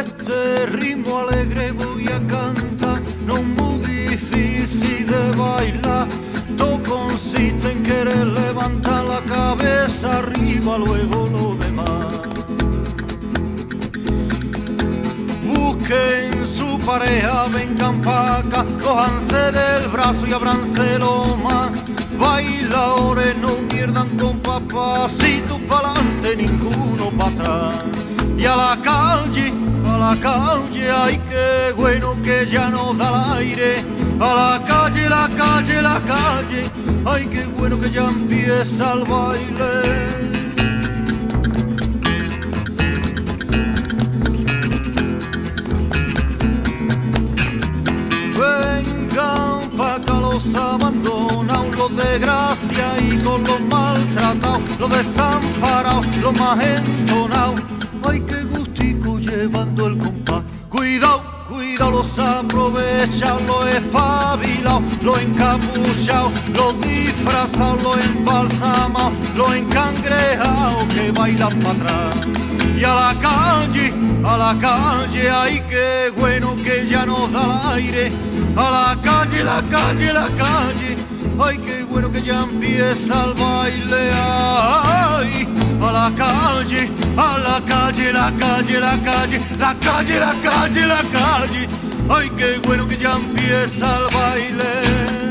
Este ritmo alegre voy a cantar, no muy difícil de bailar. Todo consiste en querer levantar la cabeza arriba, luego lo demás. Busquen su pareja, vengan pa' acá, cójanse del brazo y abránselo más. Bailadores no pierdan con papacito pa'lante, ninguno pa' atrás. Y a la calle, ay qué bueno que ya nos da el aire. A la calle, la calle, la calle, ay qué bueno que ya empieza el baile. Vengan pa' acá los abandonados, los de gracia y con los maltratados, los desamparados, los más entonados. Ay, qué gustico llevando el compás. Cuidado, cuidado, los aprovechados, los espabilados, los encapuchados, los disfrazados, los embalsamados, los encangrejados que bailan para atrás. Y a la calle, ay, qué bueno que ya nos da el aire. A la calle, la calle, la calle, ay, qué bueno que ya empieza el baile. Ay, a la calle, la calle, la calle, la calle, la calle, la calle, la calle, ay, qué bueno que ya empieza el baile.